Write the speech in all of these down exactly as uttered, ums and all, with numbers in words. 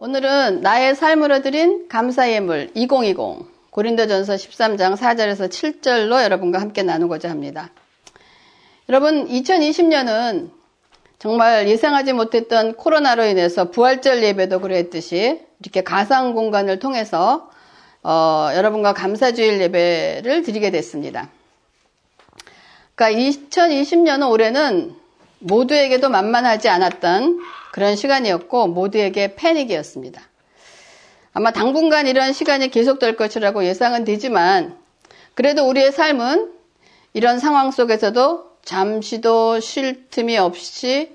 오늘은 나의 삶으로 드린 감사 예물 이천이십 고린도전서 십삼 장 사 절에서 칠 절로 여러분과 함께 나누고자 합니다. 여러분, 이천이십 년은 정말 예상하지 못했던 코로나로 인해서 부활절 예배도 그랬듯이 이렇게 가상 공간을 통해서 어, 여러분과 감사주일 예배를 드리게 됐습니다. 그러니까 이천이십 년은 올해는 모두에게도 만만하지 않았던 그런 시간이었고 모두에게 패닉이었습니다. 아마 당분간 이런 시간이 계속될 것이라고 예상은 되지만 그래도 우리의 삶은 이런 상황 속에서도 잠시도 쉴 틈이 없이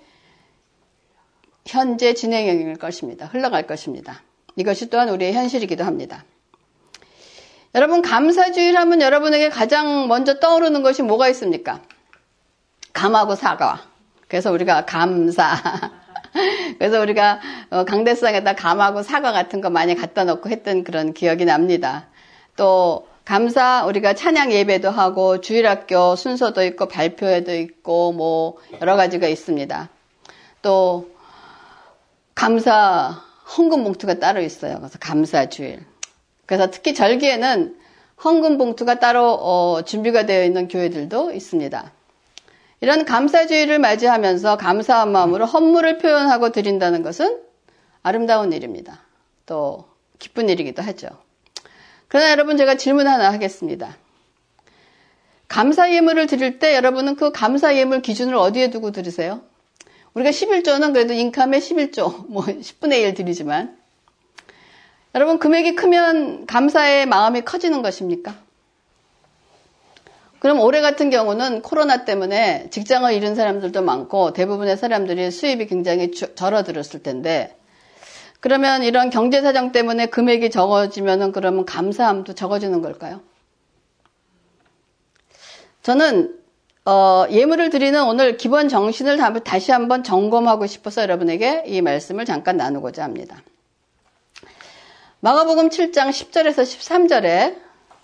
현재 진행형일 것입니다. 흘러갈 것입니다. 이것이 또한 우리의 현실이기도 합니다. 여러분, 감사주일 하면 여러분에게 가장 먼저 떠오르는 것이 뭐가 있습니까? 감하고 사과. 그래서 우리가 감사. 그래서 우리가 강대상에다 감하고 사과 같은 거 많이 갖다 놓고 했던 그런 기억이 납니다. 또 감사, 우리가 찬양 예배도 하고 주일학교 순서도 있고 발표회도 있고 뭐 여러 가지가 있습니다. 또 감사 헌금 봉투가 따로 있어요. 그래서 감사주일. 그래서 특히 절기에는 헌금 봉투가 따로 어, 준비가 되어 있는 교회들도 있습니다. 이런 감사주일을 맞이하면서 감사한 마음으로 헌물을 표현하고 드린다는 것은 아름다운 일입니다. 또 기쁜 일이기도 하죠. 그러나 여러분, 제가 질문 하나 하겠습니다. 감사 예물을 드릴 때 여러분은 그 감사 예물 기준을 어디에 두고 드리세요? 우리가 십일조는 그래도 인감의 십일조, 뭐 십분의 일 드리지만 여러분, 금액이 크면 감사의 마음이 커지는 것입니까? 그럼 올해 같은 경우는 코로나 때문에 직장을 잃은 사람들도 많고 대부분의 사람들이 수입이 굉장히 줄어들었을 텐데, 그러면 이런 경제 사정 때문에 금액이 적어지면은 그러면 감사함도 적어지는 걸까요? 저는 어, 예물을 드리는 오늘 기본 정신을 다시 한번 점검하고 싶어서 여러분에게 이 말씀을 잠깐 나누고자 합니다. 마가복음 칠 장 십 절에서 십삼 절에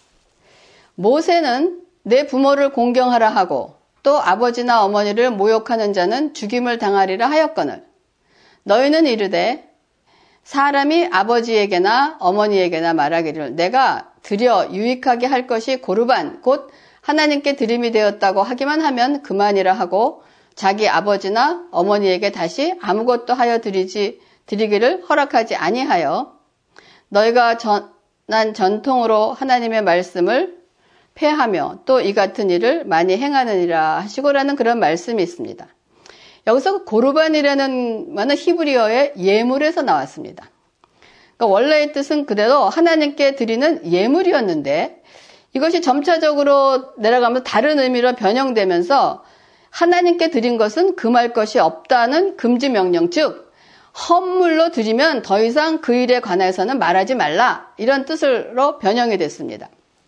모세는 내 부모를 공경하라 하고 또 아버지나 어머니를 모욕하는 자는 죽임을 당하리라 하였거늘 너희는 이르되 사람이 아버지에게나 어머니에게나 말하기를 내가 드려 유익하게 할 것이 고르반 곧 하나님께 드림이 되었다고 하기만 하면 그만이라 하고 자기 아버지나 어머니에게 다시 아무것도 하여 드리지 드리기를 허락하지 아니하여 너희가 전한 전통으로 하나님의 말씀을 폐하며 또 이 같은 일을 많이 행하느니라 하시고라는 그런 말씀이 있습니다. 여기서 고르반이라는 말은 히브리어의 예물에서 나왔습니다. 그러니까 원래의 뜻은 그대로 하나님께 드리는 예물이었는데 이것이 점차적으로 내려가면서 다른 의미로 변형되면서 하나님께 드린 것은 금할 것이 없다는 금지 명령, 즉 헌물로 드리면 더 이상 그 일에 관해서는 말하지 말라, 이런 뜻으로 변형이 됐습니다.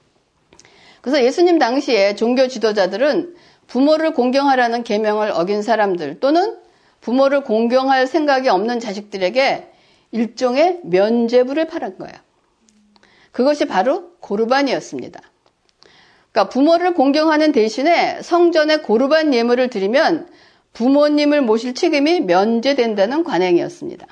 그래서 예수님 당시에 종교 지도자들은 부모를 공경하라는 계명을 어긴 사람들 또는 부모를 공경할 생각이 없는 자식들에게 일종의 면죄부를 팔은 거예요. 그것이 바로 고르반이었습니다. 그러니까 부모를 공경하는 대신에 성전에 고르반 예물을 드리면 부모님을 모실 책임이 면제된다는 관행이었습니다.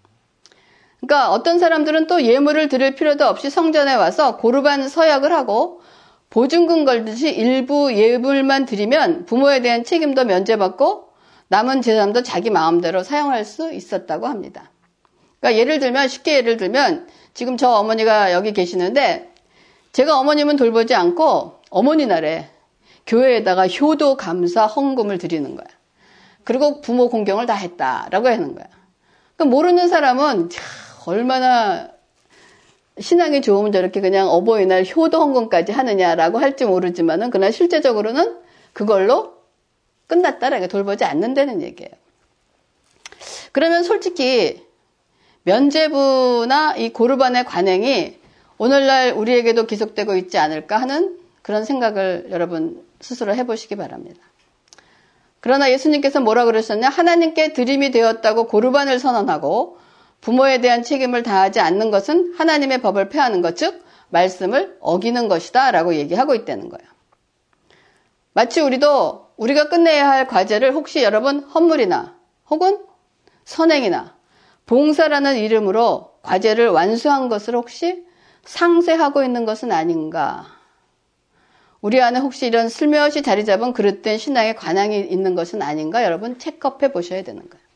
그러니까 어떤 사람들은 또 예물을 드릴 필요도 없이 성전에 와서 고르반 서약을 하고 보증금 걸듯이 일부 예물만 드리면 부모에 대한 책임도 면제받고 남은 재산도 자기 마음대로 사용할 수 있었다고 합니다. 그러니까 예를 들면, 쉽게 예를 들면 지금 저 어머니가 여기 계시는데 제가 어머님은 돌보지 않고 어머니 날에 교회에다가 효도 감사 헌금을 드리는 거야. 그리고 부모 공경을 다 했다라고 하는 거야. 그러니까 모르는 사람은 얼마나 신앙이 좋으면 저렇게 그냥 어버이날 효도 헌금까지 하느냐라고 할지 모르지만은 그러나 실제적으로는 그걸로 끝났다라고 돌보지 않는다는 얘기예요. 그러면 솔직히 면죄부나 이 고르반의 관행이 오늘날 우리에게도 계속되고 있지 않을까 하는 그런 생각을 여러분 스스로 해보시기 바랍니다. 그러나 예수님께서 뭐라 그러셨냐? 하나님께 드림이 되었다고 고르반을 선언하고 부모에 대한 책임을 다하지 않는 것은 하나님의 법을 폐하는 것, 즉 말씀을 어기는 것이다 라고 얘기하고 있다는 거예요. 마치 우리도 우리가 끝내야 할 과제를 혹시 여러분 헌물이나 혹은 선행이나 봉사라는 이름으로 과제를 완수한 것을 혹시 상쇄하고 있는 것은 아닌가? 우리 안에 혹시 이런 슬며시 자리 잡은 그릇된 신앙의 관항이 있는 것은 아닌가? 여러분 체크업해 보셔야 되는 거예요.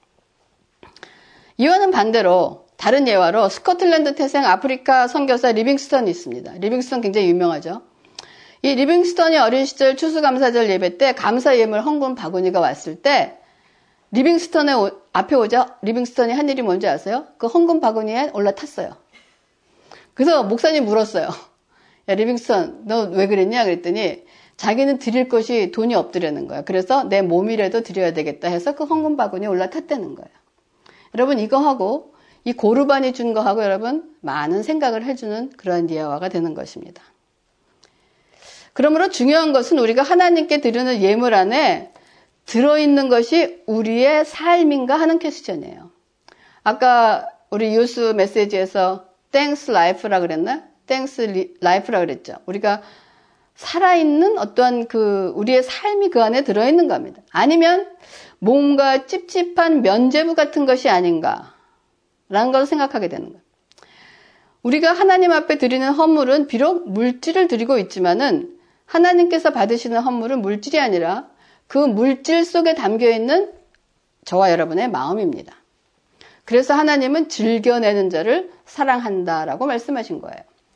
이와는 반대로 다른 예화로 스코틀랜드 태생 아프리카 선교사 리빙스턴이 있습니다. 리빙스턴 굉장히 유명하죠. 이 리빙스턴이 어린 시절 추수감사절 예배 때 감사 예물 헌금 바구니가 왔을 때 리빙스턴의 오, 앞에 오자 리빙스턴이 한 일이 뭔지 아세요? 그 헌금 바구니에 올라탔어요. 그래서 목사님 물었어요. 야, 리빙스턴, 너 왜 그랬냐? 그랬더니 자기는 드릴 것이 돈이 없더라는 거야. 그래서 내 몸이라도 드려야 되겠다 해서 그 헌금 바구니에 올라탔다는 거예요. 여러분 이거하고 이 고르반이 준 거하고 여러분 많은 생각을 해주는 그러한 예화가 되는 것입니다. 그러므로 중요한 것은 우리가 하나님께 드리는 예물 안에 들어있는 것이 우리의 삶인가 하는 퀘스천이에요. 아까 우리 유스 메시지에서 Thanks Life라 그랬나? Thanks Life라 그랬죠. 우리가 살아있는 어떠한 그 우리의 삶이 그 안에 들어있는 겁니다. 아니면 뭔가 찝찝한 면죄부 같은 것이 아닌가 라는 걸 생각하게 되는 거예요. 우리가 하나님 앞에 드리는 헌물은 비록 물질을 드리고 있지만은 하나님께서 받으시는 헌물은 물질이 아니라 그 물질 속에 담겨있는 저와 여러분의 마음입니다. 그래서 하나님은 즐겨내는 자를 사랑한다라고 말씀하신 거예요.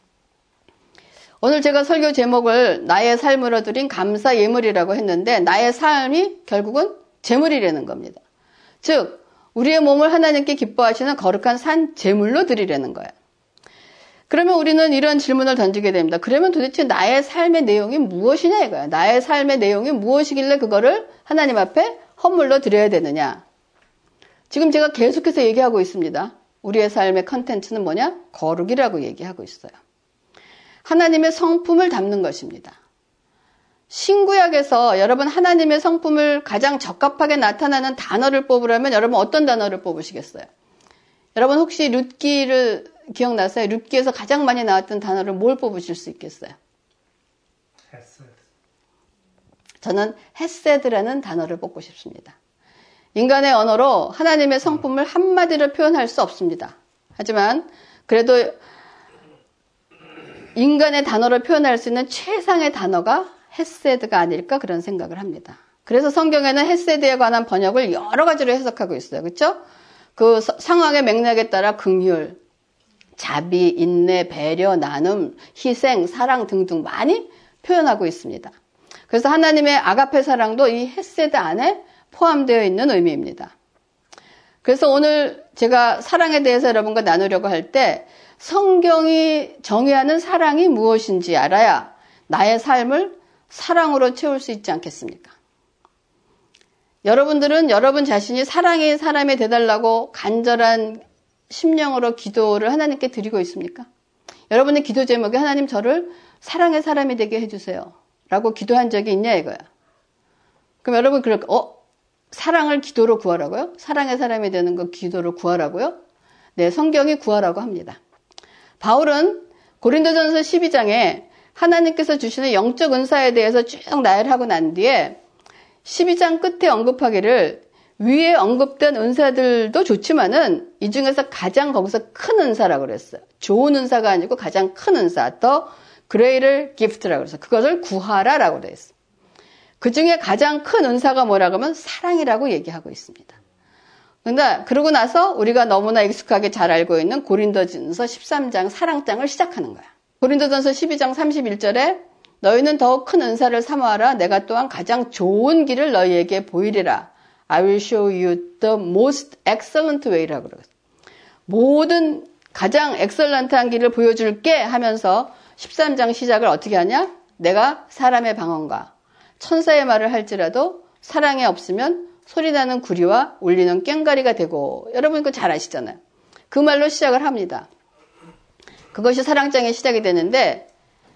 오늘 제가 설교 제목을 나의 삶으로 드린 감사 예물이라고 했는데 나의 삶이 결국은 제물이라는 겁니다. 즉 우리의 몸을 하나님께 기뻐하시는 거룩한 산 제물로 드리려는 거예요. 그러면 우리는 이런 질문을 던지게 됩니다. 그러면 도대체 나의 삶의 내용이 무엇이냐 이거야. 나의 삶의 내용이 무엇이길래 그거를 하나님 앞에 헌물로 드려야 되느냐. 지금 제가 계속해서 얘기하고 있습니다. 우리의 삶의 컨텐츠는 뭐냐? 거룩이라고 얘기하고 있어요. 하나님의 성품을 담는 것입니다. 신구약에서 여러분 하나님의 성품을 가장 적합하게 나타나는 단어를 뽑으라면 여러분 어떤 단어를 뽑으시겠어요? 여러분 혹시 룻기를 기억나세요? 룻기에서 가장 많이 나왔던 단어를 뭘 뽑으실 수 있겠어요? 헤세드. 저는 헤세드라는 단어를 뽑고 싶습니다. 인간의 언어로 하나님의 성품을 한마디로 표현할 수 없습니다. 하지만 그래도 인간의 단어로 표현할 수 있는 최상의 단어가 헤세드가 아닐까 그런 생각을 합니다. 그래서 성경에는 헤세드에 관한 번역을 여러 가지로 해석하고 있어요. 그렇죠? 그 상황의 맥락에 따라 긍휼, 자비, 인내, 배려, 나눔, 희생, 사랑 등등 많이 표현하고 있습니다. 그래서 하나님의 아가페 사랑도 이 헤세드 안에 포함되어 있는 의미입니다. 그래서 오늘 제가 사랑에 대해서 여러분과 나누려고 할 때 성경이 정의하는 사랑이 무엇인지 알아야 나의 삶을 사랑으로 채울 수 있지 않겠습니까? 여러분들은 여러분 자신이 사랑의 사람이 되달라고 간절한 심령으로 기도를 하나님께 드리고 있습니까? 여러분의 기도 제목이 하나님 저를 사랑의 사람이 되게 해주세요 라고 기도한 적이 있냐 이거야. 그럼 여러분 그럴까? 어? 사랑을 기도로 구하라고요? 사랑의 사람이 되는 거 기도로 구하라고요? 네, 성경이 구하라고 합니다. 바울은 고린도전서 십이 장에 하나님께서 주시는 영적 은사에 대해서 쭉 나열하고 난 뒤에 십이 장 끝에 언급하기를 위에 언급된 은사들도 좋지만은 이 중에서 가장 거기서 큰 은사라고 그랬어요. 좋은 은사가 아니고 가장 큰 은사, 더 greater gift라고 그랬어요. 그것을 구하라라고 되어 있어요. 그 중에 가장 큰 은사가 뭐라고 하면 사랑이라고 얘기하고 있습니다. 그런데 그러고 나서 우리가 너무나 익숙하게 잘 알고 있는 고린도전서 십삼 장 사랑장을 시작하는 거야. 고린도전서 십이 장 삼십일 절에 너희는 더 큰 은사를 사모하라. 내가 또한 가장 좋은 길을 너희에게 보이리라. I will show you the most excellent way라고 그러거든요. 모든 가장 엑셀런트한 길을 보여줄게 하면서 십삼 장 시작을 어떻게 하냐? 내가 사람의 방언과 천사의 말을 할지라도 사랑이 없으면 소리나는 구리와 울리는 꽹과리가 되고, 여러분 그거 잘 아시잖아요. 그 말로 시작을 합니다. 그것이 사랑장의 시작이 되는데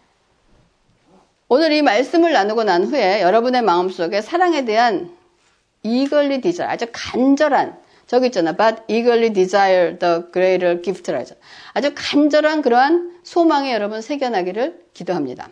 오늘 이 말씀을 나누고 난 후에 여러분의 마음속에 사랑에 대한 eagerly desire, 아주 간절한, 저기 있잖아. But eagerly desire the greater gift라 하죠. 아주 간절한 그러한 소망이 여러분 새겨나기를 기도합니다.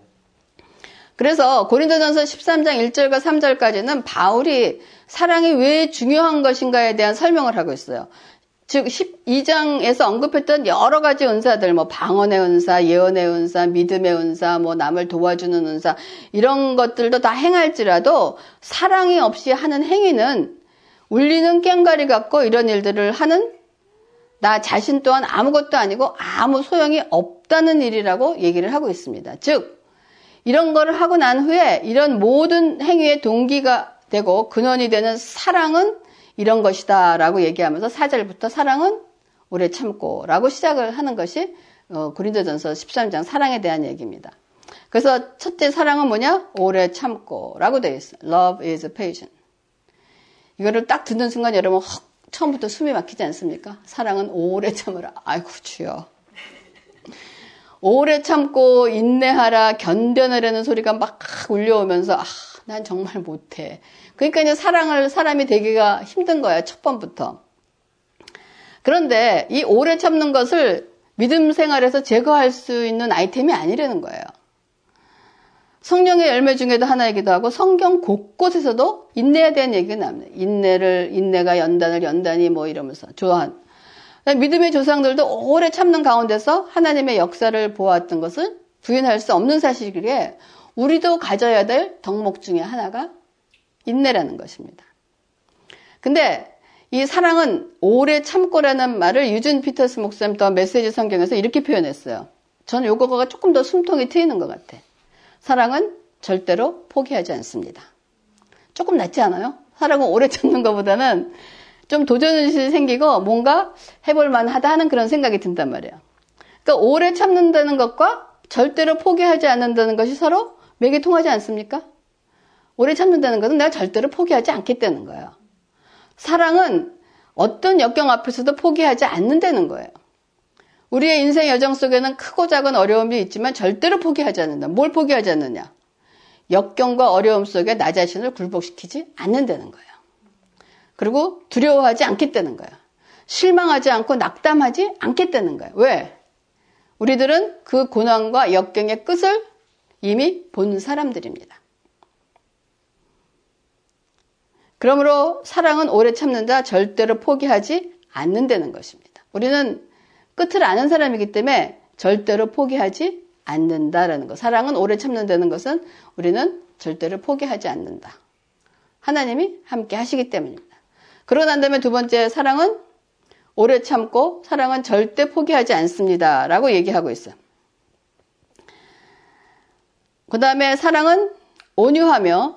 그래서 고린도전서 십삼 장 일 절과 삼 절까지는 바울이 사랑이 왜 중요한 것인가에 대한 설명을 하고 있어요. 즉 십이 장에서 언급했던 여러 가지 은사들, 뭐 방언의 은사, 예언의 은사, 믿음의 은사, 뭐 남을 도와주는 은사, 이런 것들도 다 행할지라도 사랑이 없이 하는 행위는 울리는 꽹과리 같고 이런 일들을 하는 나 자신 또한 아무것도 아니고 아무 소용이 없다는 일이라고 얘기를 하고 있습니다. 즉 이런 거를 하고 난 후에 이런 모든 행위의 동기가 되고 근원이 되는 사랑은 이런 것이다 라고 얘기하면서 사 절부터 사랑은 오래 참고 라고 시작을 하는 것이 고린도전서 십삼 장 사랑에 대한 얘기입니다. 그래서 첫째 사랑은 뭐냐? 오래 참고 라고 되어 있어요. Love is patient. 이거를 딱 듣는 순간 여러분 헉 처음부터 숨이 막히지 않습니까? 사랑은 오래 참으라. 아이고 주여. 오래 참고 인내하라 견뎌내라는 소리가 막 울려오면서 아, 난 정말 못해. 그러니까 이제 사랑을 사람이 되기가 힘든 거야. 첫 번부터. 그런데 이 오래 참는 것을 믿음 생활에서 제거할 수 있는 아이템이 아니라는 거예요. 성령의 열매 중에도 하나이기도 하고 성경 곳곳에서도 인내에 대한 얘기가 나옵니다. 인내를 인내가 연단을 연단이 뭐 이러면서 조한. 믿음의 조상들도 오래 참는 가운데서 하나님의 역사를 보았던 것을 부인할 수 없는 사실이기에 우리도 가져야 될 덕목 중에 하나가 인내라는 것입니다. 근데 이 사랑은 오래 참고라는 말을 유준 피터스 목사님 또 메시지 성경에서 이렇게 표현했어요. 저는 요거가 조금 더 숨통이 트이는 것 같아. 사랑은 절대로 포기하지 않습니다. 조금 낫지 않아요? 사랑은 오래 참는 것보다는 좀 도전의식이 생기고 뭔가 해볼 만하다 하는 그런 생각이 든단 말이에요. 그러니까 오래 참는다는 것과 절대로 포기하지 않는다는 것이 서로 맥이 통하지 않습니까? 오래 참는다는 것은 내가 절대로 포기하지 않겠다는 거예요. 사랑은 어떤 역경 앞에서도 포기하지 않는다는 거예요. 우리의 인생 여정 속에는 크고 작은 어려움이 있지만 절대로 포기하지 않는다. 뭘 포기하지 않느냐? 역경과 어려움 속에 나 자신을 굴복시키지 않는다는 거예요. 그리고 두려워하지 않겠다는 거예요. 실망하지 않고 낙담하지 않겠다는 거예요. 왜? 우리들은 그 고난과 역경의 끝을 이미 본 사람들입니다. 그러므로 사랑은 오래 참는다, 절대로 포기하지 않는다는 것입니다. 우리는 끝을 아는 사람이기 때문에 절대로 포기하지 않는다라는 것. 사랑은 오래 참는다는 것은 우리는 절대로 포기하지 않는다. 하나님이 함께 하시기 때문입니다. 그러고 난 다음에 두 번째, 사랑은 오래 참고 사랑은 절대 포기하지 않습니다 라고 얘기하고 있어요. 그 다음에 사랑은 온유하며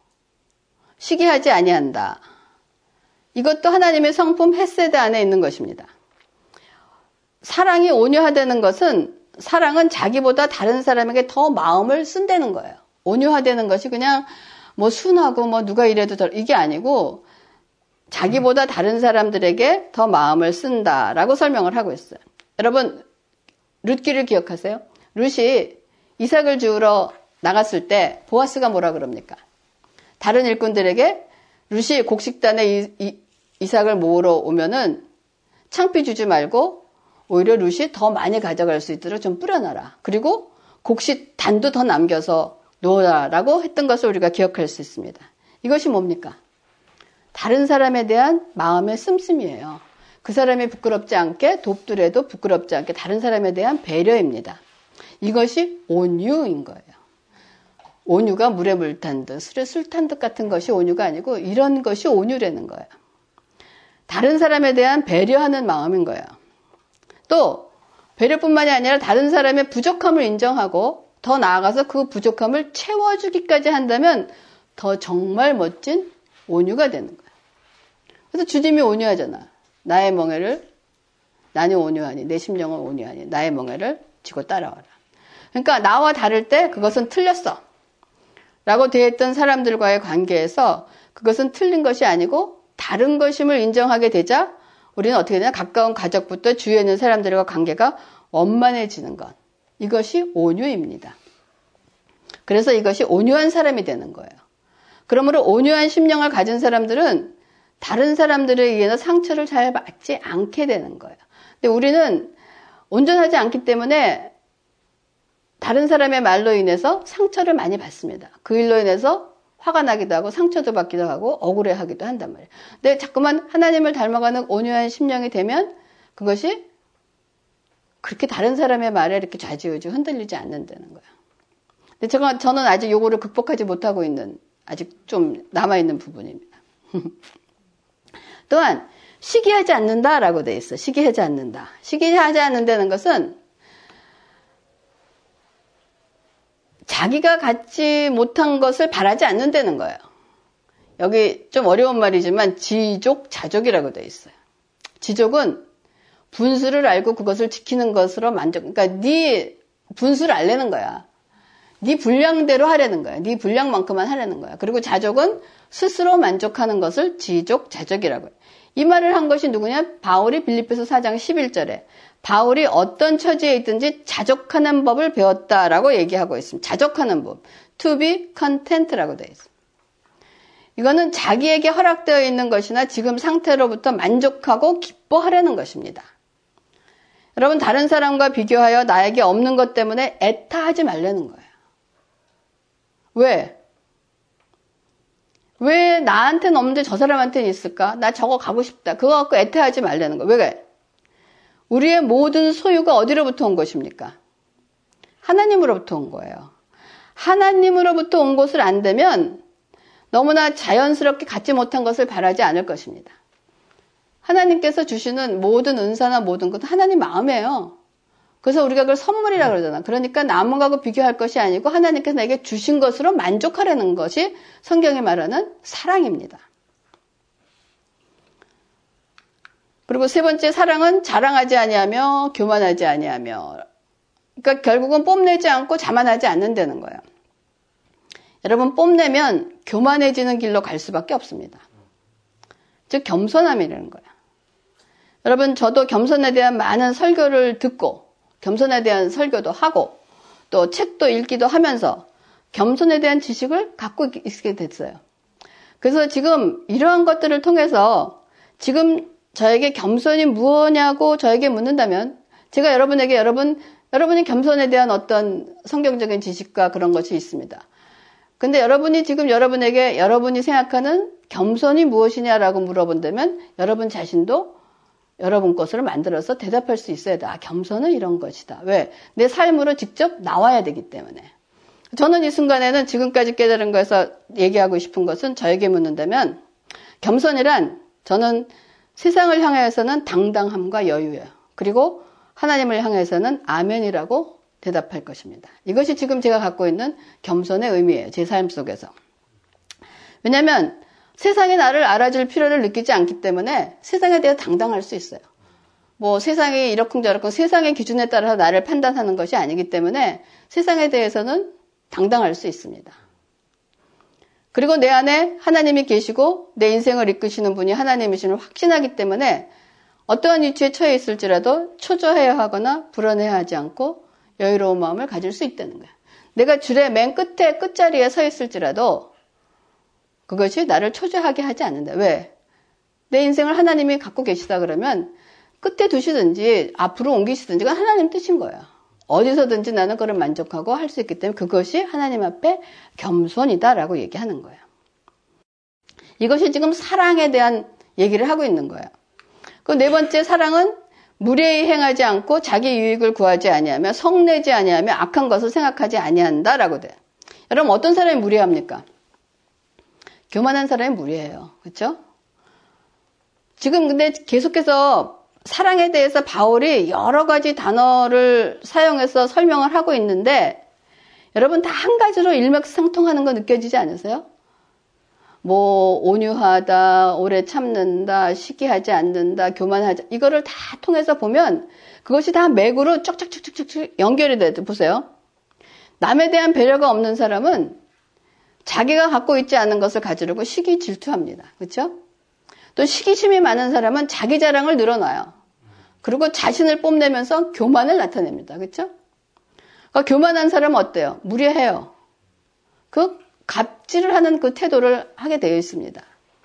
시기하지 아니한다. 이것도 하나님의 성품 헤세드 안에 있는 것입니다. 사랑이 온유하다는 것은 사랑은 자기보다 다른 사람에게 더 마음을 쓴다는 거예요. 온유하다는 것이 그냥 뭐 순하고 뭐 누가 이래도 저 이게 아니고 자기보다 다른 사람들에게 더 마음을 쓴다라고 설명을 하고 있어요. 여러분 룻기를 기억하세요? 룻이 이삭을 주우러 나갔을 때 보아스가 뭐라 그럽니까? 다른 일꾼들에게 룻이 곡식단에 이, 이, 이삭을 모으러 오면은 창피 주지 말고 오히려 룻이 더 많이 가져갈 수 있도록 좀 뿌려놔라. 그리고 곡식 단도 더 남겨서 놓으라라고 했던 것을 우리가 기억할 수 있습니다. 이것이 뭡니까? 다른 사람에 대한 마음의 씀씀이에요. 그 사람이 부끄럽지 않게 돕더라도 부끄럽지 않게 다른 사람에 대한 배려입니다. 이것이 온유인 거예요. 온유가 물에 물 탄 듯, 술에 술 탄 듯 같은 것이 온유가 아니고 이런 것이 온유라는 거예요. 다른 사람에 대한 배려하는 마음인 거예요. 또 배려뿐만이 아니라 다른 사람의 부족함을 인정하고 더 나아가서 그 부족함을 채워주기까지 한다면 더 정말 멋진 온유가 되는 거예요. 그래서 주님이 온유하잖아. 나의 멍에를 나는 온유하니 내 심령은 온유하니 나의 멍에를 지고 따라와라. 그러니까 나와 다를 때 그것은 틀렸어 라고 되어 있던 사람들과의 관계에서 그것은 틀린 것이 아니고 다른 것임을 인정하게 되자 우리는 어떻게 되냐? 가까운 가족부터 주위에 있는 사람들과 관계가 원만해지는 것. 이것이 온유입니다. 그래서 이것이 온유한 사람이 되는 거예요. 그러므로 온유한 심령을 가진 사람들은 다른 사람들에 의해서 상처를 잘 받지 않게 되는 거예요. 근데 우리는 온전하지 않기 때문에 다른 사람의 말로 인해서 상처를 많이 받습니다. 그 일로 인해서 화가 나기도 하고 상처도 받기도 하고 억울해하기도 한단 말이에요. 근데 자꾸만 하나님을 닮아가는 온유한 심령이 되면 그것이 그렇게 다른 사람의 말에 이렇게 좌지우지 흔들리지 않는다는 거예요. 근데 제가, 저는 아직 요거를 극복하지 못하고 있는, 아직 좀 남아있는 부분입니다. 또한, 시기하지 않는다라고 돼 있어. 시기하지 않는다. 시기하지 않는다는 것은 자기가 갖지 못한 것을 바라지 않는다는 거예요. 여기 좀 어려운 말이지만 지족, 자족이라고 돼 있어요. 지족은 분수를 알고 그것을 지키는 것으로 만족, 그러니까 네 분수를 알려는 거야. 네 분량대로 하려는 거야. 네 분량만큼만 하려는 거야. 그리고 자족은 스스로 만족하는 것을 지족, 자족이라고 해요. 이 말을 한 것이 누구냐? 바울이 빌립보서 사 장 십일 절에 바울이 어떤 처지에 있든지 자족하는 법을 배웠다라고 얘기하고 있습니다. 자족하는 법. To be content라고 되어 있습니다. 이거는 자기에게 허락되어 있는 것이나 지금 상태로부터 만족하고 기뻐하려는 것입니다. 여러분, 다른 사람과 비교하여 나에게 없는 것 때문에 애타하지 말라는 거예요. 왜? 왜 나한테는 없는데 저 사람한테는 있을까? 나 저거 가고 싶다. 그거 갖고 애태하지 말라는 거예요. 왜? 우리의 모든 소유가 어디로부터 온 것입니까? 하나님으로부터 온 거예요. 하나님으로부터 온 것을 안 되면 너무나 자연스럽게 갖지 못한 것을 바라지 않을 것입니다. 하나님께서 주시는 모든 은사나 모든 것은 하나님 마음이에요. 그래서 우리가 그걸 선물이라고 그러잖아. 그러니까 남하고 비교할 것이 아니고 하나님께서 내게 주신 것으로 만족하려는 것이 성경이 말하는 사랑입니다. 그리고 세 번째, 사랑은 자랑하지 아니하며 교만하지 아니하며, 그러니까 결국은 뽐내지 않고 자만하지 않는다는 거예요. 여러분, 뽐내면 교만해지는 길로 갈 수밖에 없습니다. 즉 겸손함이라는 거예요. 여러분, 저도 겸손에 대한 많은 설교를 듣고 겸손에 대한 설교도 하고 또 책도 읽기도 하면서 겸손에 대한 지식을 갖고 있게 됐어요. 그래서 지금 이러한 것들을 통해서 지금 저에게 겸손이 무엇냐고 저에게 묻는다면 제가 여러분에게 여러분, 여러분이 겸손에 대한 어떤 성경적인 지식과 그런 것이 있습니다. 근데 여러분이 지금 여러분에게 여러분이 생각하는 겸손이 무엇이냐라고 물어본다면 여러분 자신도 여러분 것으로 만들어서 대답할 수 있어야 돼. 아, 겸손은 이런 것이다. 왜? 내 삶으로 직접 나와야 되기 때문에. 저는 이 순간에는 지금까지 깨달은 거에서 얘기하고 싶은 것은 저에게 묻는다면 겸손이란 저는 세상을 향해서는 당당함과 여유예요. 그리고 하나님을 향해서는 아멘이라고 대답할 것입니다. 이것이 지금 제가 갖고 있는 겸손의 의미예요. 제 삶 속에서. 왜냐하면 세상이 나를 알아줄 필요를 느끼지 않기 때문에 세상에 대해 당당할 수 있어요. 뭐 세상이 이러쿵저러쿵 세상의 기준에 따라서 나를 판단하는 것이 아니기 때문에 세상에 대해서는 당당할 수 있습니다. 그리고 내 안에 하나님이 계시고 내 인생을 이끄시는 분이 하나님이심을 확신하기 때문에 어떠한 위치에 처해 있을지라도 초조해야 하거나 불안해하지 않고 여유로운 마음을 가질 수 있다는 거예요. 내가 줄의 맨 끝에 끝자리에 서 있을지라도 그것이 나를 초조하게 하지 않는다. 왜? 내 인생을 하나님이 갖고 계시다 그러면 끝에 두시든지 앞으로 옮기시든지 그건 하나님 뜻인 거예요. 어디서든지 나는 그걸 만족하고 할 수 있기 때문에 그것이 하나님 앞에 겸손이다라고 얘기하는 거예요. 이것이 지금 사랑에 대한 얘기를 하고 있는 거예요. 그 네 번째, 사랑은 무례히 행하지 않고 자기 유익을 구하지 아니하며 성내지 아니하며 악한 것을 생각하지 아니한다라고 돼요. 여러분, 어떤 사람이 무례합니까? 교만한 사람이 무례해요. 그렇죠? 지금 근데 계속해서 사랑에 대해서 바울이 여러 가지 단어를 사용해서 설명을 하고 있는데 여러분 다 한 가지로 일맥상통하는 거 느껴지지 않으세요? 뭐 온유하다, 오래 참는다, 시기하지 않는다, 교만하지, 이거를 다 통해서 보면 그것이 다 맥으로 쭉쭉쭉쭉쭉 연결이 돼요. 보세요. 남에 대한 배려가 없는 사람은 자기가 갖고 있지 않은 것을 가지려고 시기 질투합니다. 그렇죠? 또 시기심이 많은 사람은 자기 자랑을 늘어놔요. 그리고 자신을 뽐내면서 교만을 나타냅니다. 그렇죠? 그러니까 교만한 사람은 어때요? 무례해요. 그 갑질을 하는 그 태도를 하게 되어 있습니다.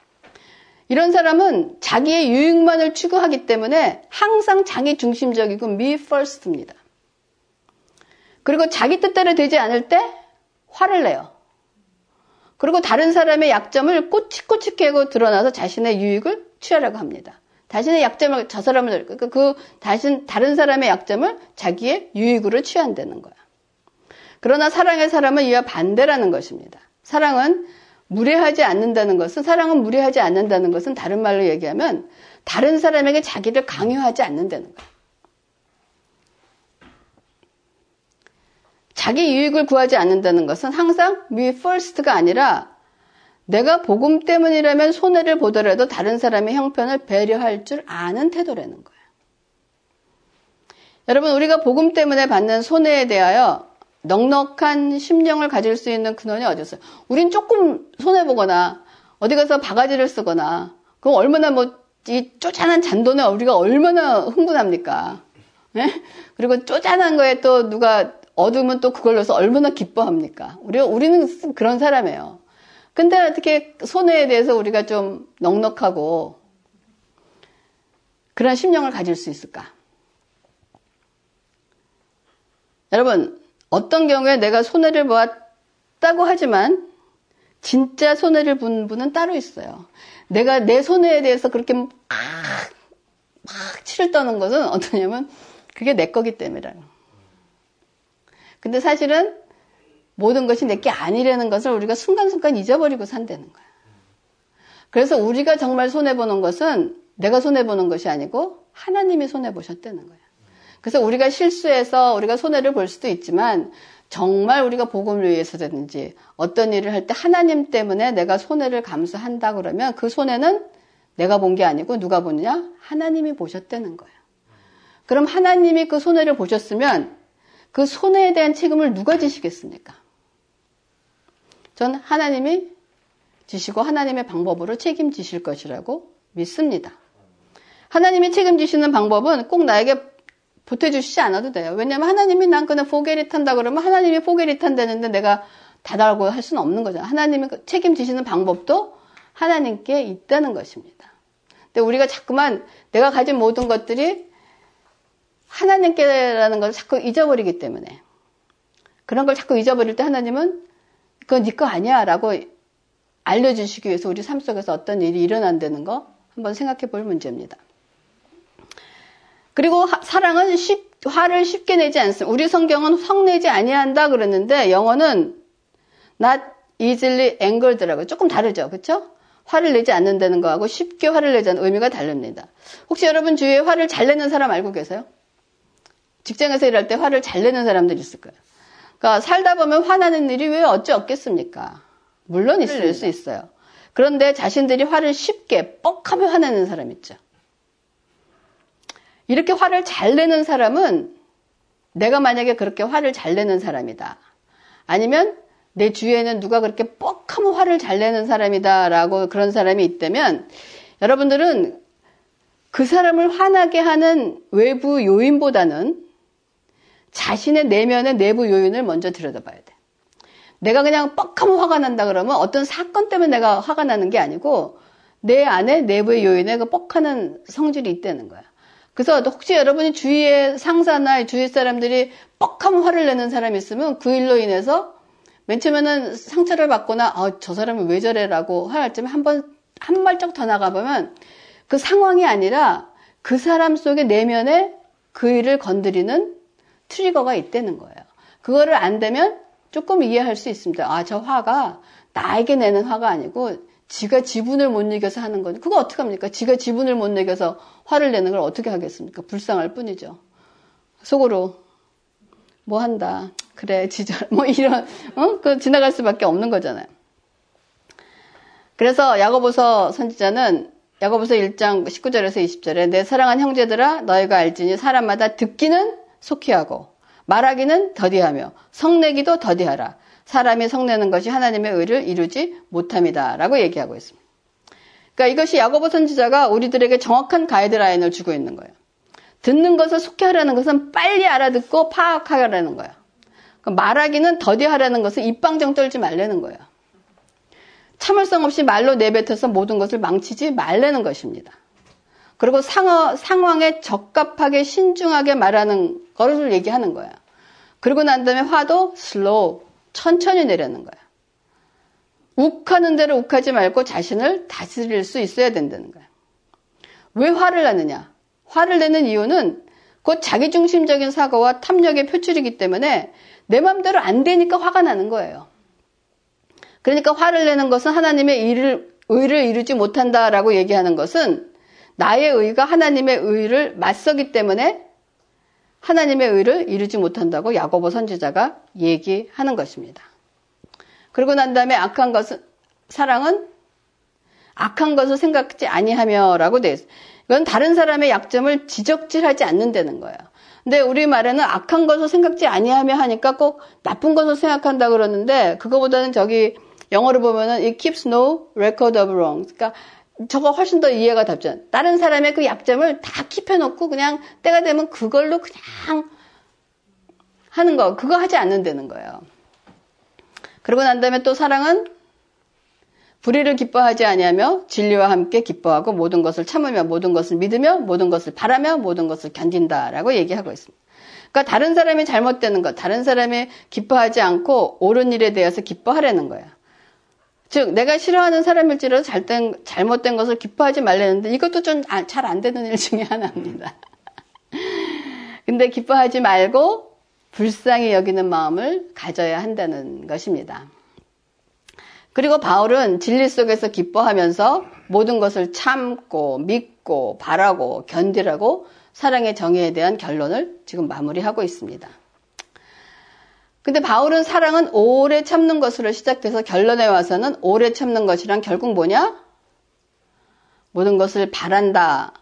이런 사람은 자기의 유익만을 추구하기 때문에 항상 자기 중심적이고 me first입니다. 그리고 자기 뜻대로 되지 않을 때 화를 내요. 그리고 다른 사람의 약점을 꼬치꼬치 깨고 드러나서 자신의 유익을 취하려고 합니다. 자신의 약점을, 저 사람을, 그, 그, 다신, 다른 사람의 약점을 자기의 유익으로 취한다는 거야. 그러나 사랑의 사람은 이와 반대라는 것입니다. 사랑은 무례하지 않는다는 것은, 사랑은 무례하지 않는다는 것은 다른 말로 얘기하면 다른 사람에게 자기를 강요하지 않는다는 거야. 자기 유익을 구하지 않는다는 것은 항상 me first가 아니라 내가 복음 때문이라면 손해를 보더라도 다른 사람의 형편을 배려할 줄 아는 태도라는 거예요. 여러분, 우리가 복음 때문에 받는 손해에 대하여 넉넉한 심령을 가질 수 있는 근원이 어디 있어요? 우린 조금 손해보거나 어디 가서 바가지를 쓰거나 그럼 얼마나 뭐 이 쪼잔한 잔돈에 우리가 얼마나 흥분합니까? 네? 그리고 쪼잔한 거에 또 누가 얻으면 또 그걸로서 얼마나 기뻐합니까? 우리, 우리는 그런 사람이에요. 근데 어떻게 손해에 대해서 우리가 좀 넉넉하고 그런 심령을 가질 수 있을까? 여러분, 어떤 경우에 내가 손해를 보았다고 하지만 진짜 손해를 본 분은 따로 있어요. 내가 내 손해에 대해서 그렇게 막, 막 치를 떠는 것은 어떠냐면 그게 내 거기 때문이라는. 근데 사실은 모든 것이 내게 아니라는 것을 우리가 순간순간 잊어버리고 산다는 거야. 그래서 우리가 정말 손해보는 것은 내가 손해보는 것이 아니고 하나님이 손해보셨다는 거야. 그래서 우리가 실수해서 우리가 손해를 볼 수도 있지만 정말 우리가 복음을 위해서든지 어떤 일을 할 때 하나님 때문에 내가 손해를 감수한다 그러면 그 손해는 내가 본 게 아니고 누가 보느냐? 하나님이 보셨다는 거야. 그럼 하나님이 그 손해를 보셨으면 그 손해에 대한 책임을 누가 지시겠습니까? 전 하나님이 지시고 하나님의 방법으로 책임지실 것이라고 믿습니다. 하나님이 책임지시는 방법은 꼭 나에게 보태주시지 않아도 돼요. 왜냐하면 하나님이 난 그냥 포게릿 한다 그러면 하나님이 포게릿 한다는데 내가 다달고 할 수는 없는 거잖아요. 하나님이 책임지시는 방법도 하나님께 있다는 것입니다. 근데 우리가 자꾸만 내가 가진 모든 것들이 하나님께라는 걸 자꾸 잊어버리기 때문에 그런 걸 자꾸 잊어버릴 때 하나님은 그건 네 거 아니야 라고 알려주시기 위해서 우리 삶 속에서 어떤 일이 일어난다는 거 한번 생각해 볼 문제입니다. 그리고 하, 사랑은 쉽, 화를 쉽게 내지 않습니다. 우리 성경은 성내지 아니한다 그랬는데 영어는 not easily angered라고 조금 다르죠. 그렇죠? 화를 내지 않는다는 거하고 쉽게 화를 내지 않는 의미가 다릅니다. 혹시 여러분 주위에 화를 잘 내는 사람 알고 계세요? 직장에서 일할 때 화를 잘 내는 사람들 있을 거예요. 그러니까 살다 보면 화나는 일이 왜 어찌 없겠습니까? 물론 있을 수 있어요. 그런데 자신들이 화를 쉽게 뻑하면 화내는 사람 있죠. 이렇게 화를 잘 내는 사람은 내가 만약에 그렇게 화를 잘 내는 사람이다. 아니면 내 주위에는 누가 그렇게 뻑하면 화를 잘 내는 사람이다 라고 그런 사람이 있다면 여러분들은 그 사람을 화나게 하는 외부 요인보다는 자신의 내면의 내부 요인을 먼저 들여다봐야 돼. 내가 그냥 뻑하면 화가 난다 그러면 어떤 사건 때문에 내가 화가 나는 게 아니고 내 안에 내부의 요인에 그 뻑하는 성질이 있다는 거야. 그래서 혹시 여러분이 주위의 상사나 주위 사람들이 뻑하면 화를 내는 사람이 있으면 그 일로 인해서 맨 처음에는 상처를 받거나 아, 저 사람이 왜 저래라고 할 쯤에 한번 한 발짝 더 나가보면 그 상황이 아니라 그 사람 속의 내면에 그 일을 건드리는 트리거가 있다는 거예요. 그거를 안다면 조금 이해할 수 있습니다. 아, 저 화가 나에게 내는 화가 아니고 지가 지분을 못 이겨서 하는 거니. 그거 어떡합니까? 지가 지분을 못 이겨서 화를 내는 걸 어떻게 하겠습니까? 불쌍할 뿐이죠. 속으로 뭐 한다. 그래, 지절. 뭐 이런, 어? 그 지나갈 수밖에 없는 거잖아요. 그래서 야고보서 선지자는 야고보서 일 장 십구 절에서 이십 절에 내 사랑하는 형제들아 너희가 알지니 사람마다 듣기는 속히 하고 말하기는 더디하며 성내기도 더디하라. 사람이 성내는 것이 하나님의 의를 이루지 못함이다 라고 얘기하고 있습니다. 그러니까 이것이 야고보 선지자가 우리들에게 정확한 가이드라인을 주고 있는 거예요. 듣는 것을 속히 하라는 것은 빨리 알아듣고 파악하라는 거예요. 그러니까 말하기는 더디하라는 것은 입방정 떨지 말라는 거예요. 참을성 없이 말로 내뱉어서 모든 것을 망치지 말라는 것입니다. 그리고 상어, 상황에 적합하게 신중하게 말하는 것을 얘기하는 거예요. 그리고 난 다음에 화도 슬로우, 천천히 내려는 거예요. 욱하는 대로 욱하지 말고 자신을 다스릴 수 있어야 된다는 거야. 왜 화를 내느냐? 화를 내는 이유는 곧 자기중심적인 사고와 탐욕의 표출이기 때문에 내 맘대로 안 되니까 화가 나는 거예요. 그러니까 화를 내는 것은 하나님의 의를, 의를 이루지 못한다라고 얘기하는 것은 나의 의가 하나님의 의를 맞서기 때문에 하나님의 의를 이루지 못한다고 야고보 선지자가 얘기하는 것입니다. 그러고 난 다음에 악한 것은, 사랑은 악한 것을 생각지 아니하며라고 되어 있어요. 이건 다른 사람의 약점을 지적질하지 않는다는 거예요. 근데 우리 말에는 악한 것을 생각지 아니하며 하니까 꼭 나쁜 것을 생각한다 그러는데 그거보다는 저기 영어로 보면은 it keeps no record of wrong. 그러니까 저거 훨씬 더 이해가 답죠. 다른 사람의 그 약점을 다 킵해놓고 그냥 때가 되면 그걸로 그냥 하는 거, 그거 하지 않는다는 거예요. 그러고 난 다음에 또 사랑은 불의를 기뻐하지 아니하며 진리와 함께 기뻐하고 모든 것을 참으며 모든 것을 믿으며 모든 것을 바라며 모든 것을 견딘다라고 얘기하고 있습니다. 그러니까 다른 사람이 잘못되는 것, 다른 사람이 기뻐하지 않고 옳은 일에 대해서 기뻐하려는 거예요. 즉 내가 싫어하는 사람일지라도 잘된, 잘못된 것을 기뻐하지 말라는데 이것도 좀 잘 안 되는 일 중에 하나입니다. 근데 기뻐하지 말고 불쌍히 여기는 마음을 가져야 한다는 것입니다. 그리고 바울은 진리 속에서 기뻐하면서 모든 것을 참고 믿고 바라고 견디라고 사랑의 정의에 대한 결론을 지금 마무리하고 있습니다. 근데 바울은 사랑은 오래 참는 것으로 시작돼서 결론에 와서는 오래 참는 것이란 결국 뭐냐? 모든 것을 바란다.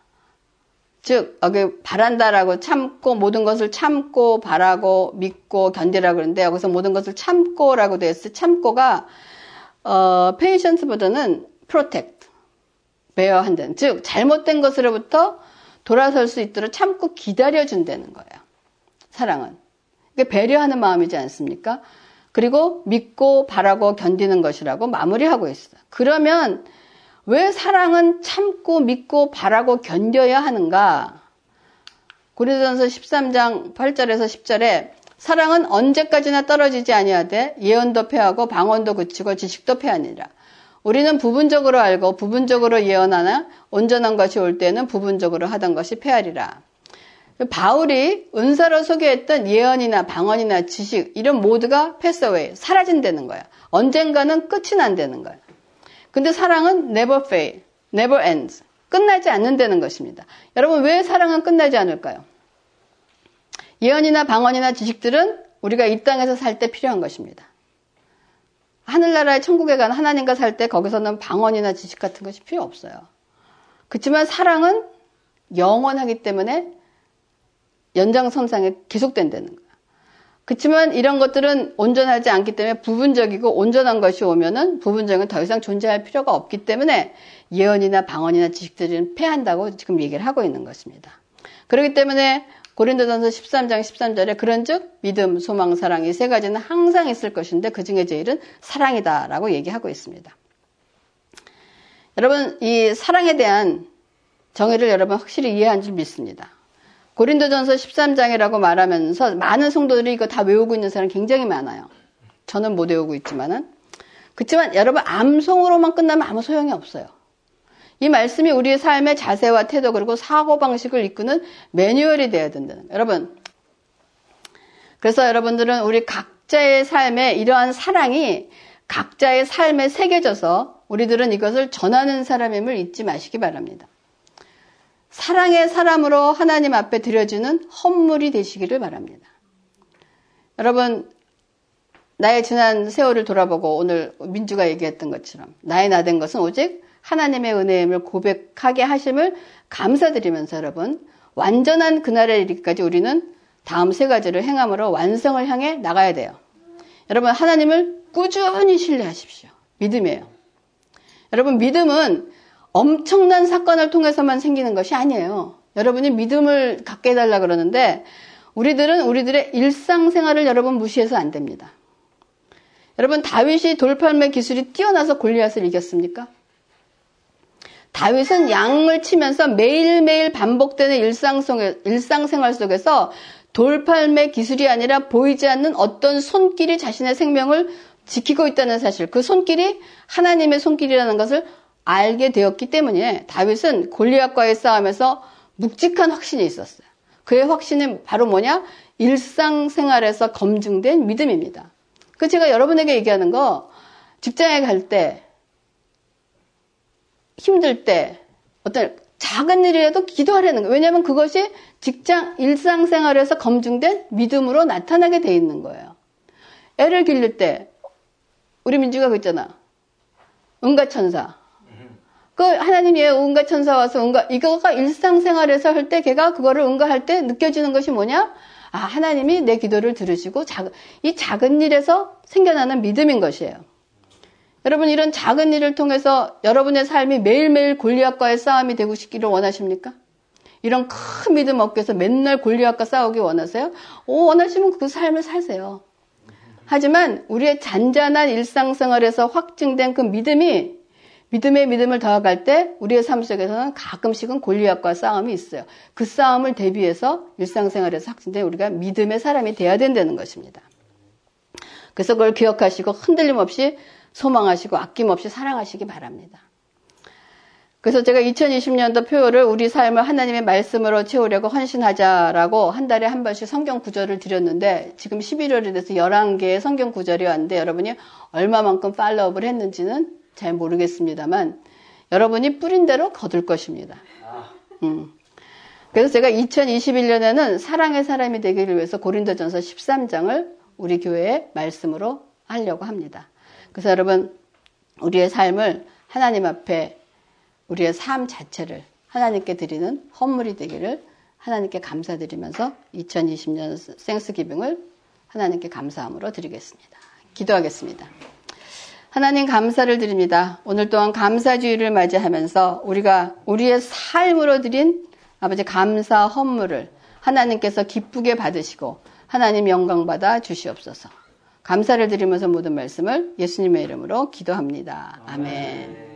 즉 여기 바란다라고 참고 모든 것을 참고 바라고 믿고 견디라고 그러는데 여기서 모든 것을 참고라고 되어 있어요. 참고가 어, patience보다는 protect, 배어한다는, 즉 잘못된 것으로부터 돌아설 수 있도록 참고 기다려준다는 거예요. 사랑은. 이게 배려하는 마음이지 않습니까? 그리고 믿고 바라고 견디는 것이라고 마무리하고 있어요. 그러면 왜 사랑은 참고 믿고 바라고 견뎌야 하는가? 고린도전서 십삼 장 팔 절에서 십 절에 사랑은 언제까지나 떨어지지 아니하되 예언도 패하고 방언도 그치고 지식도 패하니라. 우리는 부분적으로 알고 부분적으로 예언하나 온전한 것이 올 때는 부분적으로 하던 것이 패하리라. 바울이 은사로 소개했던 예언이나 방언이나 지식 이런 모두가 패스 어웨이, 사라진다는 거야. 언젠가는 끝이 난다는 거야. 근데 사랑은 never fail, never ends, 끝나지 않는다는 것입니다. 여러분 왜 사랑은 끝나지 않을까요? 예언이나 방언이나 지식들은 우리가 이 땅에서 살 때 필요한 것입니다. 하늘나라의 천국에 가는 하나님과 살 때 거기서는 방언이나 지식 같은 것이 필요 없어요. 그렇지만 사랑은 영원하기 때문에 연장선상에 계속된다는 거예요. 그렇지만 이런 것들은 온전하지 않기 때문에 부분적이고 온전한 것이 오면은 부분적인 더 이상 존재할 필요가 없기 때문에 예언이나 방언이나 지식들은 패한다고 지금 얘기를 하고 있는 것입니다. 그렇기 때문에 고린도전서 십삼 장 십삼 절에 그런즉 믿음, 소망, 사랑 이 세 가지는 항상 있을 것인데 그 중에 제일은 사랑이다라고 얘기하고 있습니다. 여러분 이 사랑에 대한 정의를 여러분 확실히 이해한 줄 믿습니다. 고린도전서 십삼 장이라고 말하면서 많은 성도들이 이거 다 외우고 있는 사람 굉장히 많아요. 저는 못 외우고 있지만은 그렇지만 여러분 암송으로만 끝나면 아무 소용이 없어요. 이 말씀이 우리의 삶의 자세와 태도 그리고 사고방식을 이끄는 매뉴얼이 되어야 된다는 거예요. 여러분 그래서 여러분들은 우리 각자의 삶에 이러한 사랑이 각자의 삶에 새겨져서 우리들은 이것을 전하는 사람임을 잊지 마시기 바랍니다. 사랑의 사람으로 하나님 앞에 드려지는 헌물이 되시기를 바랍니다. 여러분 나의 지난 세월을 돌아보고 오늘 민주가 얘기했던 것처럼 나의 나 된 것은 오직 하나님의 은혜임을 고백하게 하심을 감사드리면서 여러분 완전한 그날에 이르기까지 우리는 다음 세 가지를 행함으로 완성을 향해 나가야 돼요. 여러분 하나님을 꾸준히 신뢰하십시오. 믿음이에요. 여러분 믿음은 엄청난 사건을 통해서만 생기는 것이 아니에요. 여러분이 믿음을 갖게 해달라 그러는데 우리들은 우리들의 일상생활을 여러분 무시해서 안 됩니다. 여러분 다윗이 돌팔매 기술이 뛰어나서 골리앗을 이겼습니까? 다윗은 양을 치면서 매일매일 반복되는 일상 속에, 일상생활 속에서 돌팔매 기술이 아니라 보이지 않는 어떤 손길이 자신의 생명을 지키고 있다는 사실, 그 손길이 하나님의 손길이라는 것을 알게 되었기 때문에 다윗은 골리앗과의 싸움에서 묵직한 확신이 있었어요. 그의 확신은 바로 뭐냐? 일상생활에서 검증된 믿음입니다. 그 제가 여러분에게 얘기하는 거, 직장에 갈 때, 힘들 때, 어떤 작은 일이라도 기도하라는 거예요. 왜냐하면 그것이 직장, 일상생활에서 검증된 믿음으로 나타나게 돼 있는 거예요. 애를 기를 때, 우리 민주가 그 있잖아. 은가천사. 그 하나님이 은가천사 와서 은가, 이거가 일상생활에서 할 때 걔가 그거를 은가할 때 느껴지는 것이 뭐냐? 아, 하나님이 내 기도를 들으시고 작, 이 작은 일에서 생겨나는 믿음인 것이에요. 여러분, 이런 작은 일을 통해서 여러분의 삶이 매일매일 골리앗과의 싸움이 되고 싶기를 원하십니까? 이런 큰 믿음 얻기 위해서 맨날 골리앗과 싸우기 원하세요? 오, 원하시면 그 삶을 사세요. 하지만 우리의 잔잔한 일상생활에서 확증된 그 믿음이 믿음의 믿음을 더해갈 때 우리의 삶 속에서는 가끔씩은 골리앗과 싸움이 있어요. 그 싸움을 대비해서 일상생활에서 확증된 우리가 믿음의 사람이 돼야 된다는 것입니다. 그래서 그걸 기억하시고 흔들림 없이 소망하시고 아낌없이 사랑하시기 바랍니다. 그래서 제가 이천이십 년도 표어를 우리 삶을 하나님의 말씀으로 채우려고 헌신하자라고 한 달에 한 번씩 성경 구절을 드렸는데 지금 십일월이 돼서 열한 개의 성경 구절이 왔는데 여러분이 얼마만큼 팔로우업을 했는지는 잘 모르겠습니다만 여러분이 뿌린 대로 거둘 것입니다. 음. 그래서 제가 이천이십일 년에는 사랑의 사람이 되기를 위해서 고린도전서 십삼 장을 우리 교회의 말씀으로 하려고 합니다. 그래서 여러분 우리의 삶을 하나님 앞에 우리의 삶 자체를 하나님께 드리는 헌물이 되기를 하나님께 감사드리면서 이천이십 년 생스기빙을 하나님께 감사함으로 드리겠습니다. 기도하겠습니다. 하나님 감사를 드립니다. 오늘 또한 감사주의를 맞이하면서 우리가 우리의 삶으로 드린 아버지 감사 헌물을 하나님께서 기쁘게 받으시고 하나님 영광 받아 주시옵소서. 감사를 드리면서 모든 말씀을 예수님의 이름으로 기도합니다. 아멘.